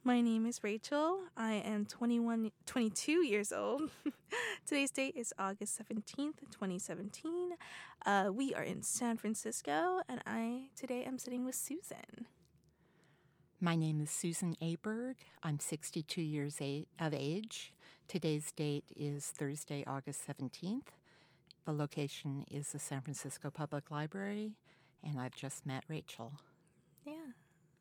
My name is Rachel. I am 22 years old. Today's date is August 17th, 2017. We are in San Francisco, and I today am sitting with Susan. My name is Susan Aberg. I'm 62 years of age. Today's date is Thursday, August 17th. The location is the San Francisco Public Library, and I've just met Rachel. Yeah.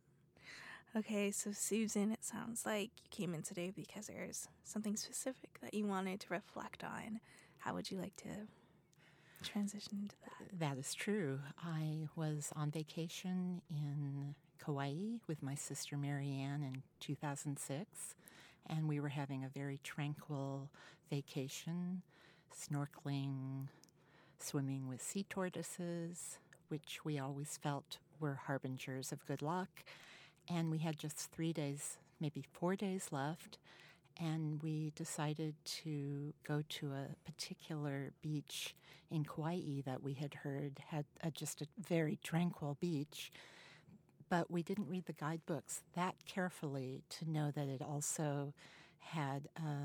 Okay, so Susan, it sounds like you came in today because there's something specific that you wanted to reflect on. How would you like to transition into that? That is true. I was on vacation in Kauai with my sister Marianne in 2006, and we were having a very tranquil vacation, snorkeling, swimming with sea tortoises, which we always felt were harbingers of good luck. And we had just 3 days, maybe 4 days left, and we decided to go to a particular beach in Kauai that we had heard had just a very tranquil beach. But we didn't read the guidebooks that carefully to know that it also had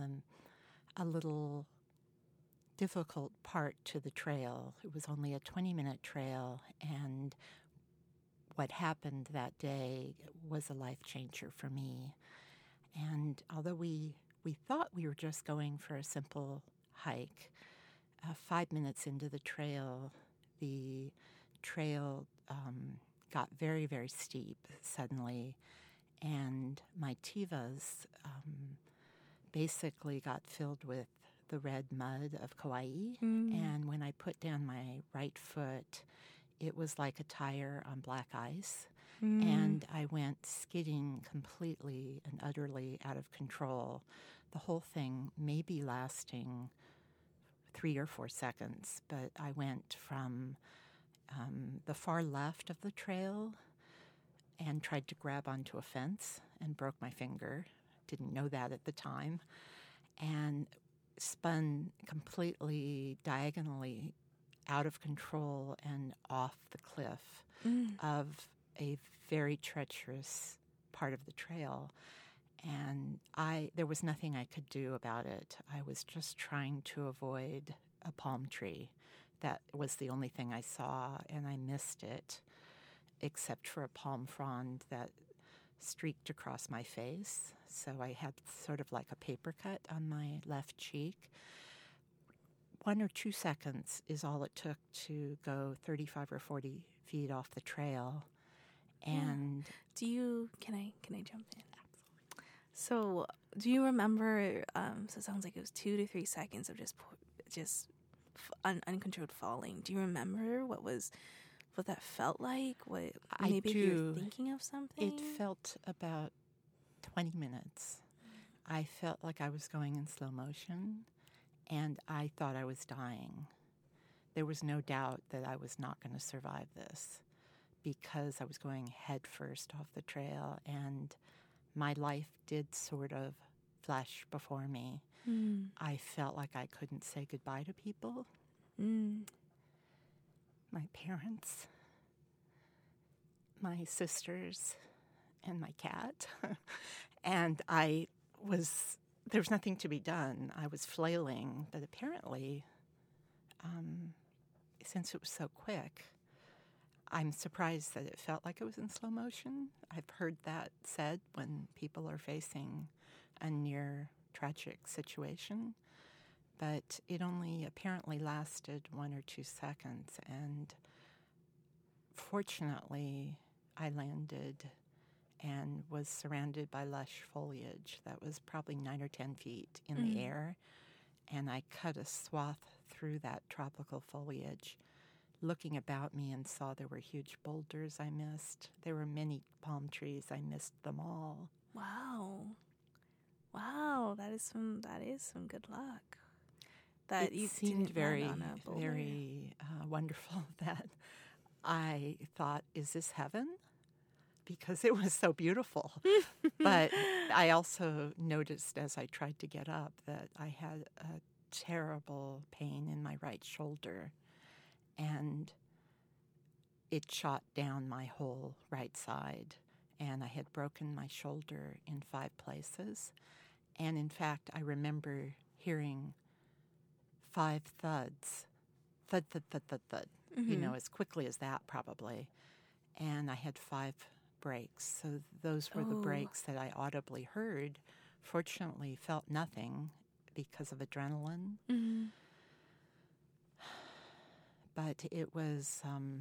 a little difficult part to the trail. It was only a 20-minute trail, and what happened that day was a life changer for me. And although we thought we were just going for a simple hike, 5 minutes into the trail got very, very steep suddenly, and my tivas basically got filled with the red mud of Kauai. And when I put down my right foot, it was like a tire on black ice, and I went skidding completely and utterly out of control. The whole thing maybe lasting 3 or 4 seconds, but I went from the far left of the trail and tried to grab onto a fence and broke my finger. Didn't know that at the time, and spun completely diagonally out of control and off the cliff of a very treacherous part of the trail. And there was nothing I could do about it. I was just trying to avoid a palm tree. That was the only thing I saw, and I missed it, except for a palm frond that streaked across my face. So I had sort of like a paper cut on my left cheek. 1 or 2 seconds is all it took to go 35 or 40 feet off the trail. And can I jump in? Absolutely. So do you remember, so it sounds like it was 2 to 3 seconds of just uncontrolled falling. Do you remember what that felt like? Maybe if you were thinking of something? It felt about 20 minutes. I felt like I was going in slow motion, and I thought I was dying. There was no doubt that I was not going to survive this because I was going head first off the trail, and my life did sort of flash before me. I felt like I couldn't say goodbye to people. My parents, my sisters, and my cat. And there was nothing to be done. I was flailing, but apparently, since it was so quick, I'm surprised that it felt like it was in slow motion. I've heard that said when people are facing a near tragic situation, but it only apparently lasted 1 or 2 seconds, and fortunately, I landed and was surrounded by lush foliage that was probably 9 or 10 feet in the air, and I cut a swath through that tropical foliage, looking about me, and saw there were huge boulders I missed. There were many palm trees. I missed them all. Wow, that is some good luck. That it seemed very, very wonderful that I thought, is this heaven? Because it was so beautiful. But I also noticed as I tried to get up that I had a terrible pain in my right shoulder, and it shot down my whole right side. and I had broken my shoulder in 5 places. And in fact, I remember hearing 5 thuds, thud, thud, thud, thud, thud, as quickly as that probably. And I had 5 breaks. So those were the breaks that I audibly heard. Fortunately, felt nothing because of adrenaline. But it was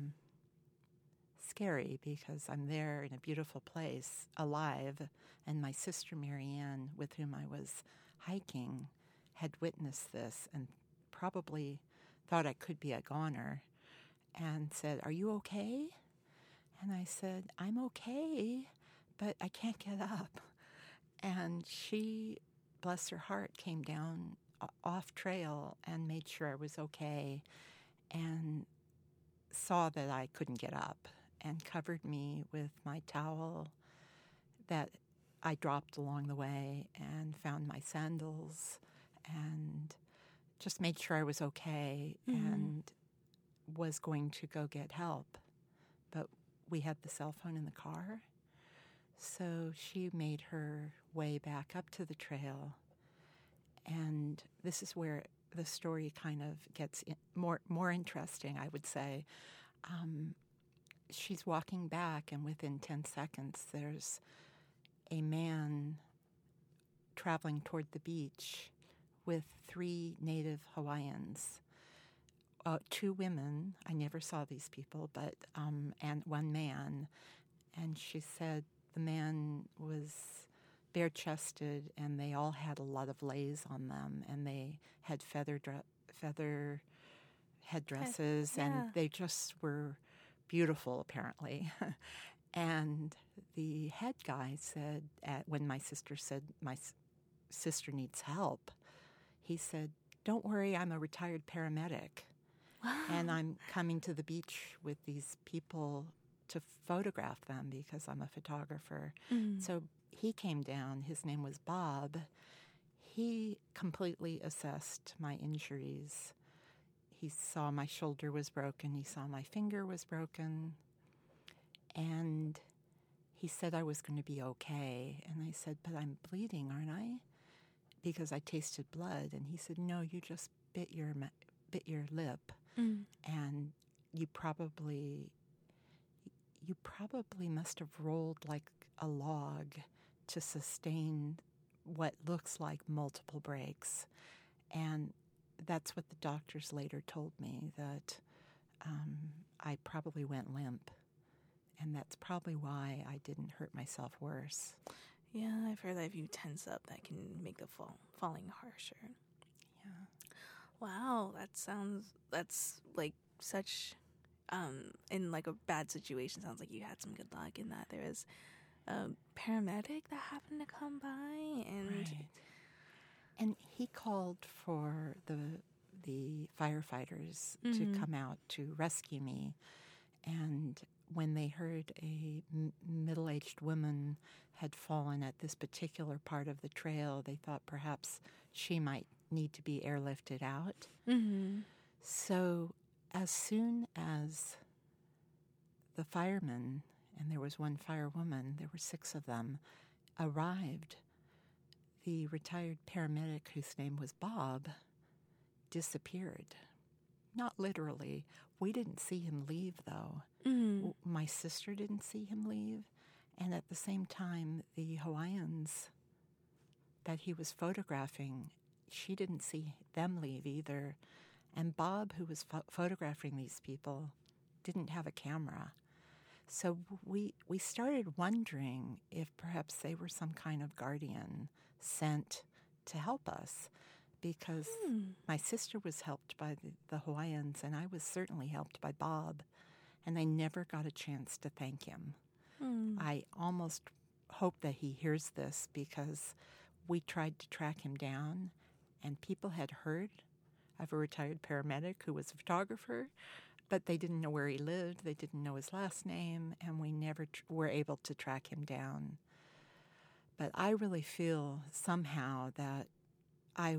scary because I'm there in a beautiful place, alive, and my sister Marianne, with whom I was hiking, had witnessed this and probably thought I could be a goner and said, "Are you okay?" And I said, "I'm okay, but I can't get up." And she, bless her heart, came down off trail and made sure I was okay and saw that I couldn't get up and covered me with my towel that I dropped along the way and found my sandals and just made sure I was okay and was going to go get help. But we had the cell phone in the car, so she made her way back up to the trail. And this is where the story kind of gets more interesting, I would say. She's walking back, and within 10 seconds, there's a man traveling toward the beach with 3 native Hawaiians, 2 women. I never saw these people, but and 1 man. And she said the man was bare-chested, and they all had a lot of leis on them, and they had feather headdresses, and they just were beautiful, apparently. And the head guy said, when my sister said, "My sister needs help," he said, "Don't worry, I'm a retired paramedic. Wow. And I'm coming to the beach with these people to photograph them because I'm a photographer." So he came down. His name was Bob. He completely assessed my injuries. He saw my shoulder was broken. He saw my finger was broken. And he said I was going to be okay. And I said, "But I'm bleeding, aren't I?" Because I tasted blood. And he said, "No, you just bit your lip. And you probably must have rolled like a log to sustain what looks like multiple breaks." And that's what the doctors later told me, that I probably went limp. And that's probably why I didn't hurt myself worse. Yeah, I've heard that if you tense up, that can make the falling harsher. Yeah. Wow, that's like such, in like a bad situation, sounds like you had some good luck in that there was a paramedic that happened to come by, and right. And he called for the firefighters to come out to rescue me. And when they heard a middle-aged woman had fallen at this particular part of the trail, they thought perhaps she might need to be airlifted out. So as soon as the firemen, and there was 1 firewoman, there were 6 of them, arrived, the retired paramedic, whose name was Bob, disappeared. Not literally. We didn't see him leave, though. My sister didn't see him leave. And at the same time, the Hawaiians that he was photographing, she didn't see them leave either. And Bob, who was photographing these people, didn't have a camera. So we started wondering if perhaps they were some kind of guardian sent to help us, because my sister was helped by the Hawaiians, and I was certainly helped by Bob, and I never got a chance to thank him. I almost hope that he hears this, because we tried to track him down, and people had heard of a retired paramedic who was a photographer, but they didn't know where he lived, they didn't know his last name, and we never were able to track him down. But I really feel somehow that I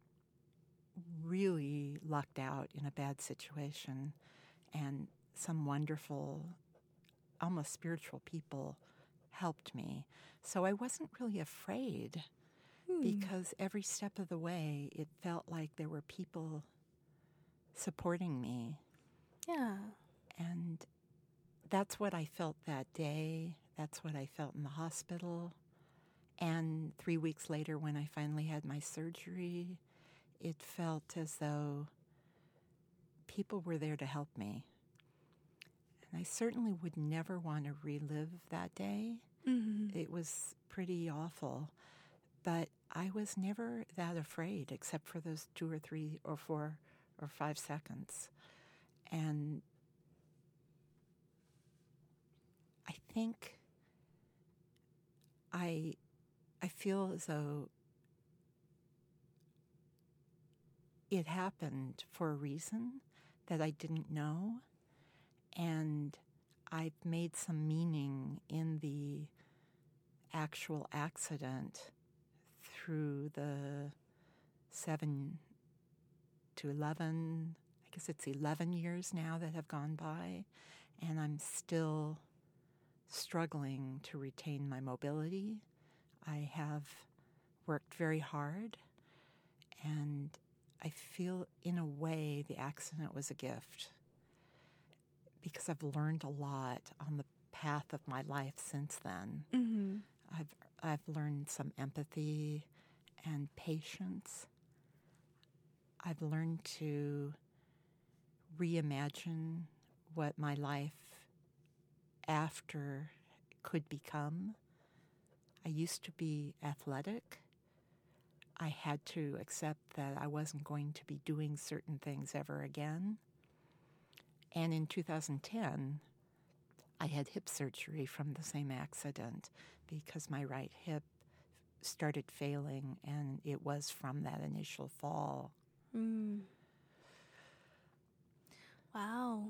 really lucked out in a bad situation, and some wonderful, almost spiritual people helped me. So I wasn't really afraid because every step of the way, it felt like there were people supporting me. Yeah. And that's what I felt that day. That's what I felt in the hospital. And 3 weeks later, when I finally had my surgery, it felt as though people were there to help me. And I certainly would never want to relive that day. It was pretty awful. But I was never that afraid, except for those 2 or 3 or 4 or 5 seconds. And I think I feel as though it happened for a reason that I didn't know, and I've made some meaning in the actual accident through the 7 to 11, I guess it's 11 years now that have gone by, and I'm still struggling to retain my mobility. I have worked very hard, and I feel in a way the accident was a gift because I've learned a lot on the path of my life since then. I've learned some empathy and patience. I've learned to reimagine what my life after could become. I used to be athletic. I had to accept that I wasn't going to be doing certain things ever again. And in 2010, I had hip surgery from the same accident because my right hip started failing, and it was from that initial fall. Wow.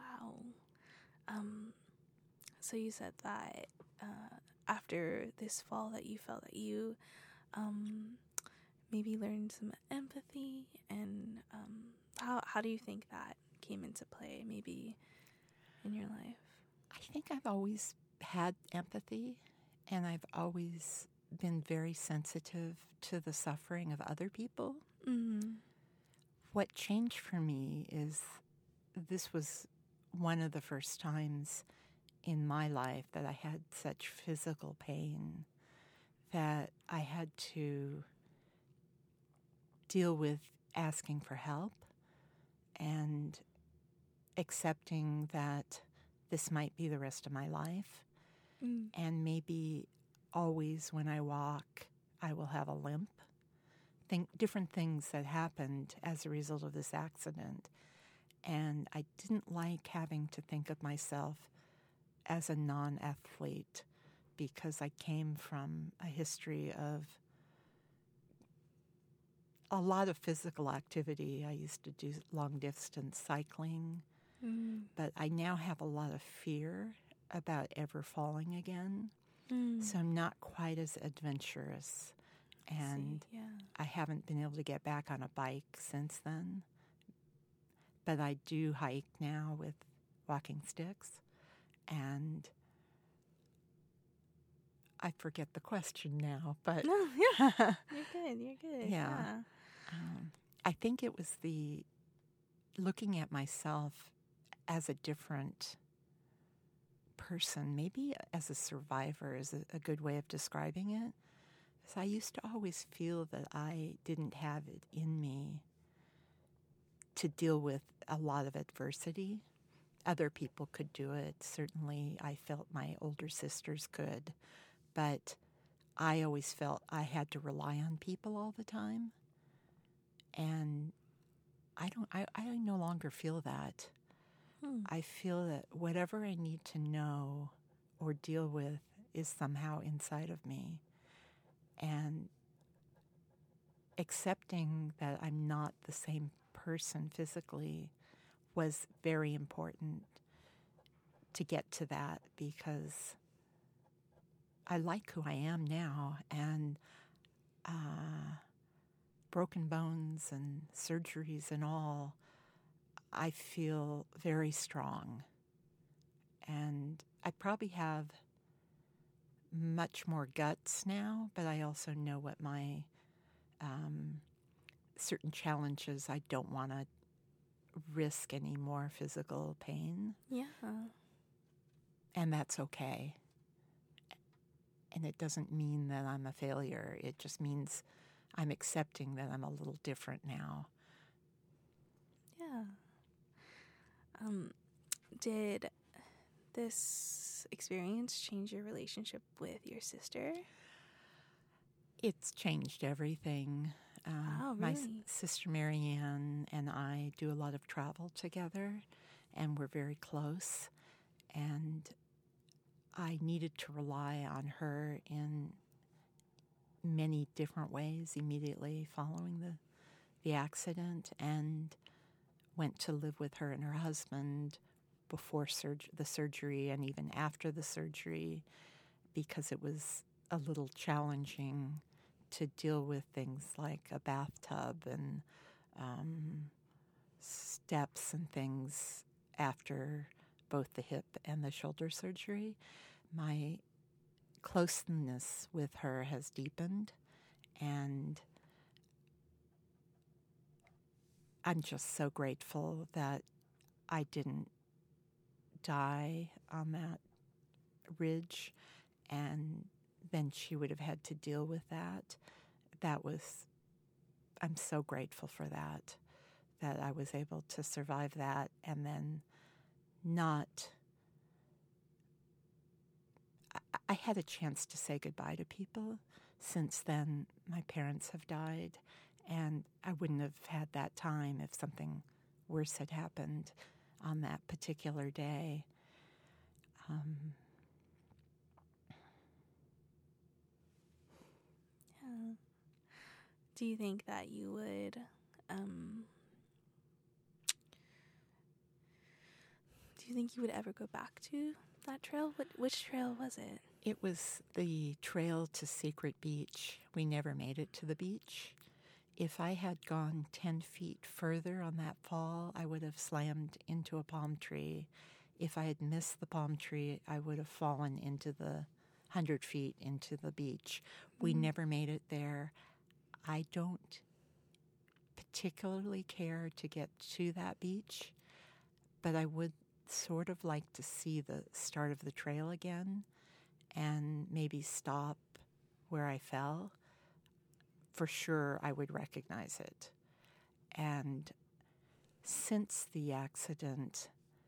So you said that after this fall that you felt that you maybe learned some empathy, and how do you think that came into play maybe in your life? I think I've always had empathy, and I've always been very sensitive to the suffering of other people. What changed for me is this was one of the first times in my life that I had such physical pain that I had to deal with asking for help and accepting that this might be the rest of my life. And maybe always when I walk, I will have a limp. Different things that happened as a result of this accident. And I didn't like having to think of myself as a non-athlete because I came from a history of a lot of physical activity. I used to do long-distance cycling, but I now have a lot of fear about ever falling again. So I'm not quite as adventurous, and I haven't been able to get back on a bike since then. But I do hike now with walking sticks, and I forget the question now, but... No, yeah, you're good. Yeah. I think it was the looking at myself as a different person, maybe as a survivor is a good way of describing it. So I used to always feel that I didn't have it in me to deal with a lot of adversity. Other people could do it. Certainly I felt my older sisters could, but I always felt I had to rely on people all the time. And I no longer feel that. I feel that whatever I need to know or deal with is somehow inside of me. And accepting that I'm not the same person physically was very important to get to that, because I like who I am now, and broken bones and surgeries and all, I feel very strong. And I probably have much more guts now, but I also know what my certain challenges I don't want to risk any more physical pain. Yeah. And that's okay. And it doesn't mean that I'm a failure. It just means I'm accepting that I'm a little different now. Yeah. Did this experience change your relationship with your sister? It's changed everything. Oh, My really? sister Marianne and I do a lot of travel together, and we're very close. And I needed to rely on her in many different ways immediately following the accident, and went to live with her and her husband before the surgery and even after the surgery, because it was a little challenging to deal with things like a bathtub and steps and things after both the hip and the shoulder surgery. My closeness with her has deepened, and I'm just so grateful that I didn't die on that ridge, and then she would have had to deal with that. I'm so grateful for that I was able to survive that and then not. I had a chance to say goodbye to people. Since then, my parents have died, and I wouldn't have had that time if something worse had happened on that particular day. Yeah. Do you think that you would, ever go back to that trail? Which trail was it? It was the trail to Secret Beach. We never made it to the beach. If I had gone 10 feet further on that fall, I would have slammed into a palm tree. If I had missed the palm tree, I would have fallen into the 100 feet into the beach. We never made it there. I don't particularly care to get to that beach, but I would sort of like to see the start of the trail again and maybe stop where I fell. For sure, I would recognize it. And since the accident,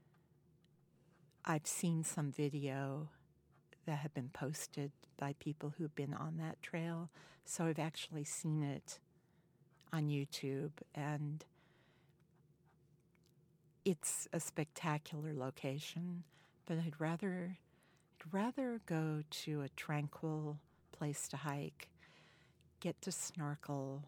I've seen some video that have been posted by people who've been on that trail. So I've actually seen it on YouTube, and it's a spectacular location, but I'd rather go to a tranquil place to hike, get to snorkel,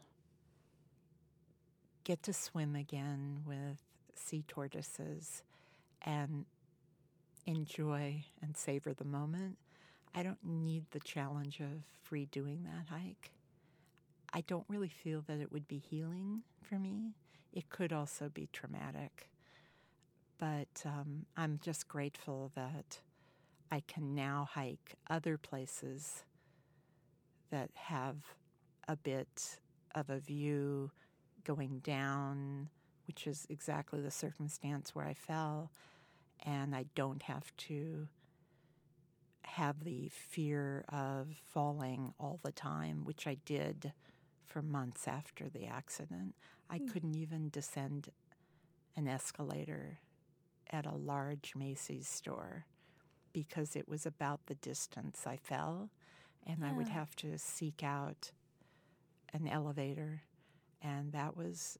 get to swim again with sea tortoises, and enjoy and savor the moment. I don't need the challenge of redoing that hike. I don't really feel that it would be healing for me. It could also be traumatic. But I'm just grateful that I can now hike other places that have a bit of a view going down, which is exactly the circumstance where I fell, and I don't have to have the fear of falling all the time, which I did for months after the accident. I couldn't even descend an escalator at a large Macy's store because it was about the distance I fell, and I would have to seek out an elevator, and that was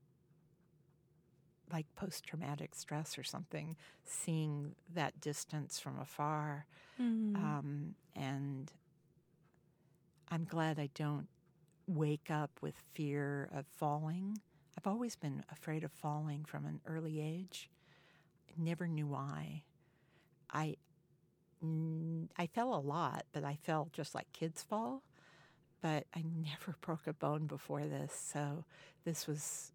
like post-traumatic stress or something, seeing that distance from afar. And I'm glad I don't wake up with fear of falling. I've always been afraid of falling from an early age. I never knew why. I fell a lot, but I fell just like kids fall. But I never broke a bone before this, so this was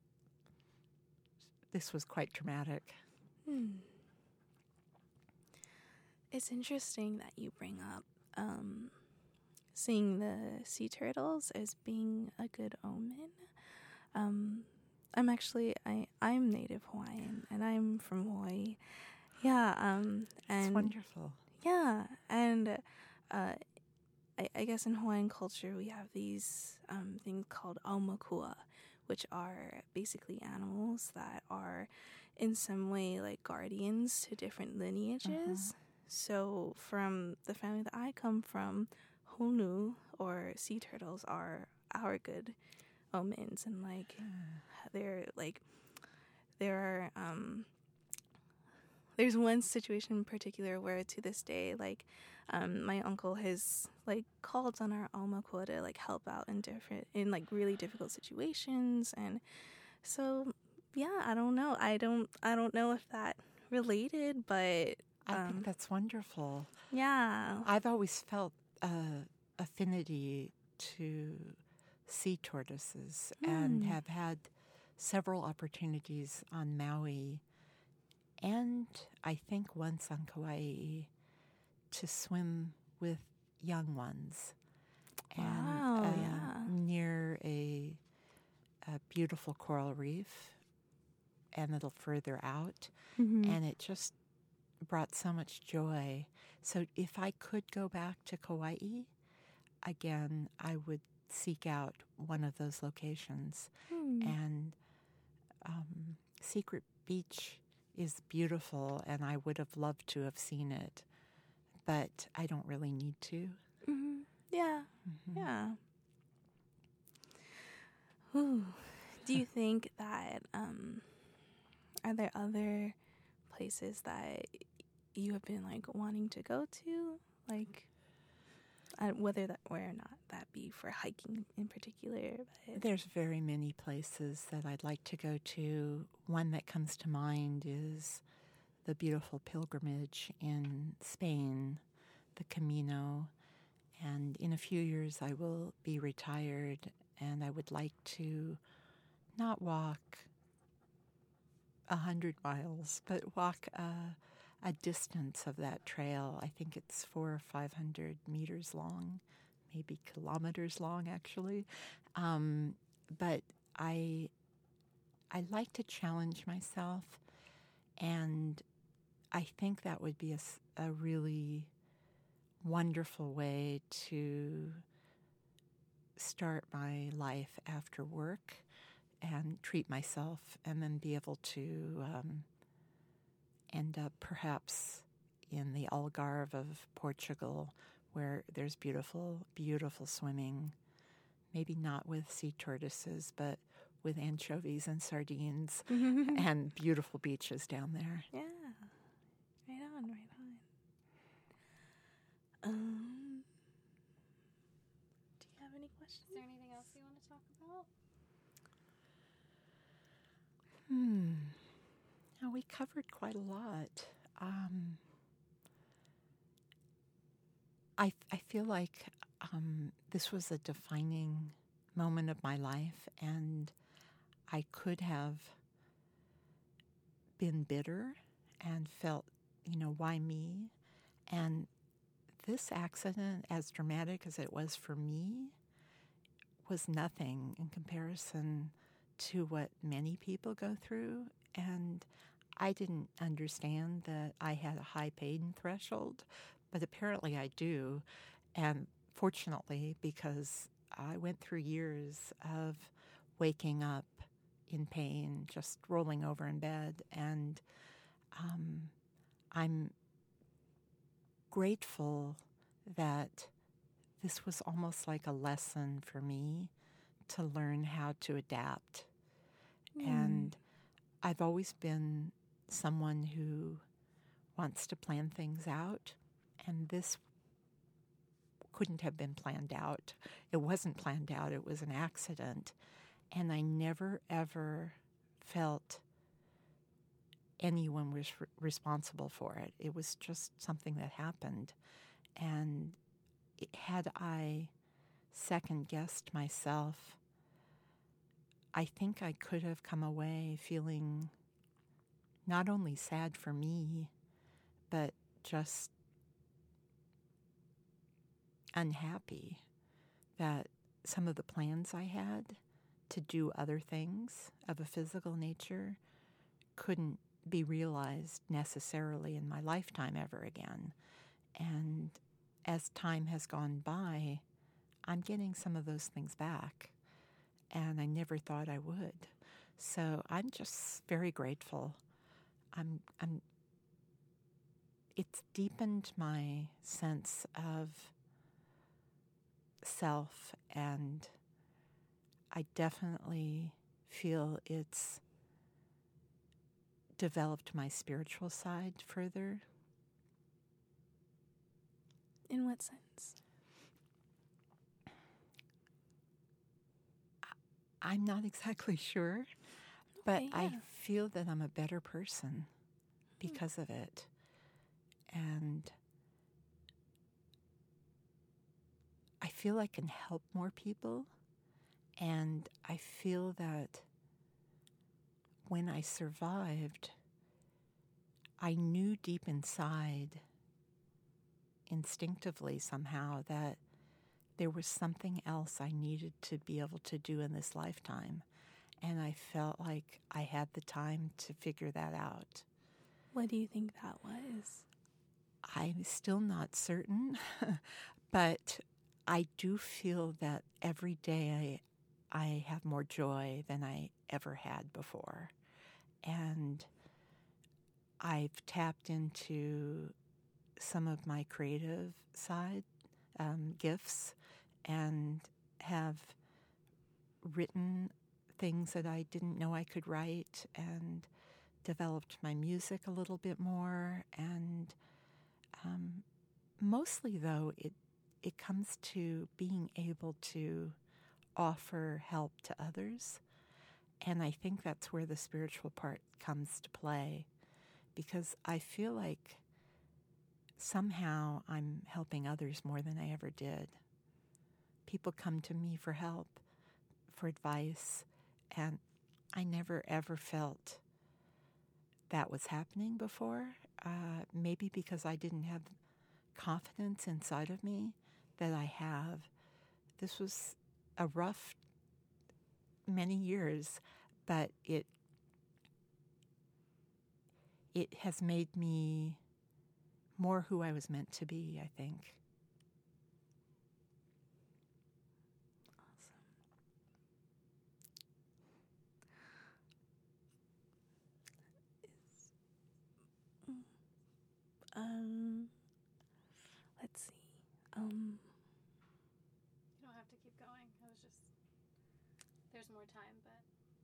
quite traumatic. It's interesting that you bring up seeing the sea turtles as being a good omen. I'm native Hawaiian, and I'm from Hawaii. Yeah, and it's wonderful. Yeah, and I guess in Hawaiian culture we have these things called aumakua, which are basically animals that are in some way like guardians to different lineages. So from the family that I come from, honu or sea turtles are our good omens, and like there are there's one situation in particular where to this day, like, my uncle has like called on our aumakua to like help out in like really difficult situations, and so yeah, I don't know. I don't know if that related, but I think that's wonderful. yeah, I've always felt affinity to sea tortoises and have had several opportunities on Maui and I think once on Kauai to swim with young ones. Wow, And yeah. near a beautiful coral reef and a little further out. And it just brought so much joy. So if I could go back to Kauai, again, I would seek out one of those locations. And Secret Beach is beautiful, and I would have loved to have seen it, but I don't really need to. Yeah, yeah. Ooh. Do you think that are there other places that you have been like wanting to go to, like whether that or not that be for hiking in particular? But There's very many places that I'd like to go to. One that comes to mind is the beautiful pilgrimage in Spain, the Camino. And in a few years I will be retired, and I would like to not walk 100 miles, but walk a distance of that trail. I think it's 400 or 500 meters long, maybe kilometers long, actually. But I like to challenge myself, and I think that would be a really wonderful way to start my life after work and treat myself, and then be able to end up perhaps in the Algarve of Portugal, where there's beautiful, beautiful swimming, maybe not with sea tortoises, but with anchovies and sardines and beautiful beaches down there. yeah, right on. Do you have any questions? Is there anything else you want to talk about? Now, we covered quite a lot. I feel like this was a defining moment of my life, and I could have been bitter and felt, why me? And this accident, as dramatic as it was for me, was nothing in comparison to what many people go through. And I didn't understand that I had a high pain threshold, but apparently I do. And fortunately, because I went through years of waking up in pain, just rolling over in bed, and I'm grateful that this was almost like a lesson for me to learn how to adapt. And I've always been someone who wants to plan things out, and this couldn't have been planned out. It wasn't planned out. It was an accident. And I never, ever felt anyone was responsible for it. It was just something that happened. And had I second-guessed myself, I think I could have come away feeling not only sad for me, but just unhappy that some of the plans I had to do other things of a physical nature couldn't be realized necessarily in my lifetime ever again. And as time has gone by, I'm getting some of those things back, and I never thought I would. So I'm just very grateful. It's deepened my sense of self, and I definitely feel it's developed my spiritual side further. In what sense? I'm not exactly sure, but Okay, yeah. I feel that I'm a better person because of it. And I feel I can help more people. And I feel that when I survived, I knew deep inside, instinctively somehow, that there was something else I needed to be able to do in this lifetime. And I felt like I had the time to figure that out. What do you think that was? I'm still not certain, but I do feel that every day I have more joy than I ever had before. And I've tapped into some of my creative side gifts and have written things that I didn't know I could write, and developed my music a little bit more. And mostly, though, it comes to being able to offer help to others. And I think that's where the spiritual part comes to play, because I feel like somehow I'm helping others more than I ever did. People come to me for help, for advice, and I never ever felt that was happening before. Maybe because I didn't have confidence inside of me that I have. This was a rough many years, but it has made me more who I was meant to be, I think. Let's see. You don't have to keep going. There's more time, but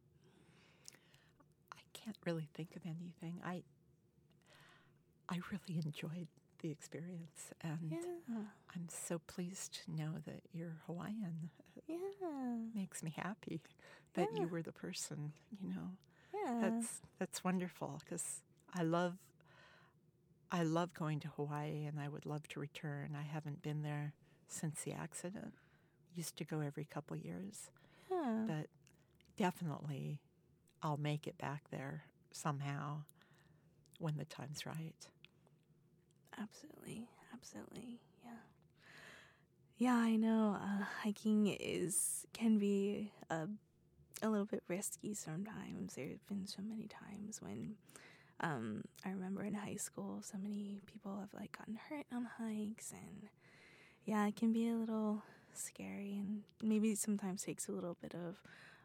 I can't really think of anything. I really enjoyed the experience, and Yeah. I'm so pleased to know that you're Hawaiian. Yeah. It makes me happy that Yeah. you were the person, Yeah. That's wonderful, because I love going to Hawaii, and I would love to return. I haven't been there since the accident. Used to go every couple years. Yeah. But definitely I'll make it back there somehow when the time's right. Absolutely. Absolutely. Yeah. Yeah, I know. Hiking can be a little bit risky sometimes. There have been so many times when I remember in high school, so many people have gotten hurt on hikes, and yeah, it can be a little scary, and maybe sometimes takes a little bit of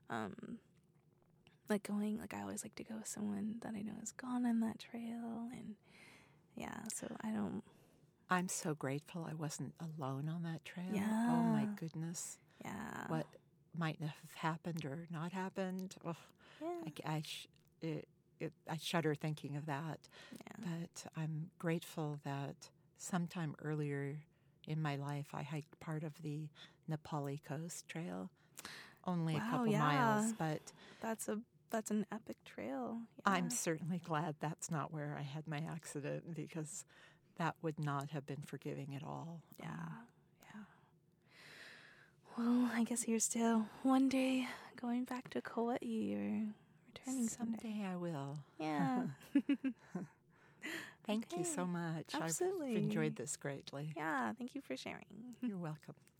going. I always like to go with someone that I know has gone on that trail, and yeah, so I'm so grateful I wasn't alone on that trail. Yeah. Oh my goodness. Yeah. What might have happened or not happened. Oh, Yeah. I shudder thinking of that. Yeah. But I'm grateful that sometime earlier in my life I hiked part of the Nepali Coast Trail. Only a couple miles, but that's an epic trail. Yeah. I'm certainly glad that's not where I had my accident, because that would not have been forgiving at all. Yeah. Yeah. Well, I guess you're still one day going back to Kauai or returning someday. Someday I will. Yeah. Thank you so much. Absolutely. I've enjoyed this greatly. Yeah, thank you for sharing. You're welcome.